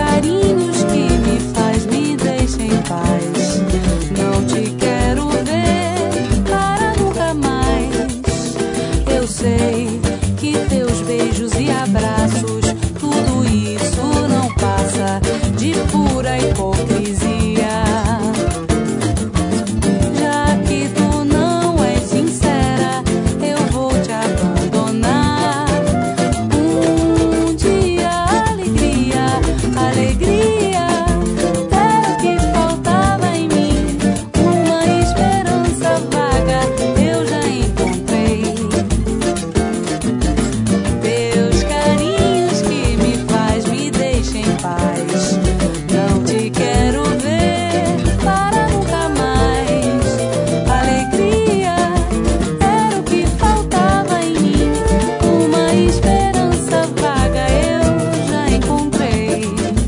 carinhos que me faz, me deixa em paz. Não te quero ver para nunca mais. Eu sei que teus beijos e abraços, tudo isso não passa de pura hipocrisia. Já que tu não és sincera, eu vou te abandonar. Um dia alegria, alegria era o que faltava em mim. Uma esperança vaga eu já encontrei. Teus carinhos que me faz, me deixa em paz. Não te quero ver para nunca mais. Alegria era o que faltava em mim. Uma esperança vaga eu já encontrei.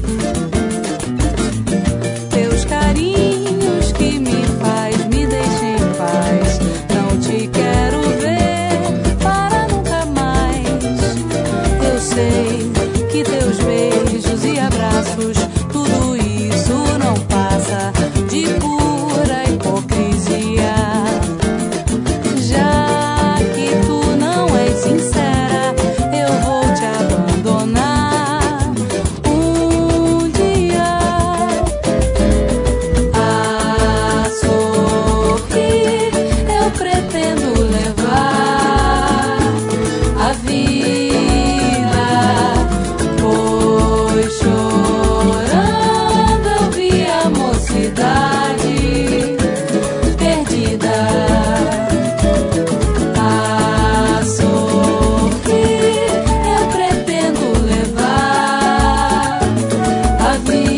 Teus carinhos que me faz, me deixa em paz. Não te quero ver para nunca mais. Eu sei que teus beijos e abraços, tudo isso não passa de pura hipocrisia. Já que tu não és sincera, eu vou te abandonar. Um dia a sorrir eu pretendo levar a vida, pois chorando eu vi a mocidade perdida. A sorrir eu pretendo levar a vida.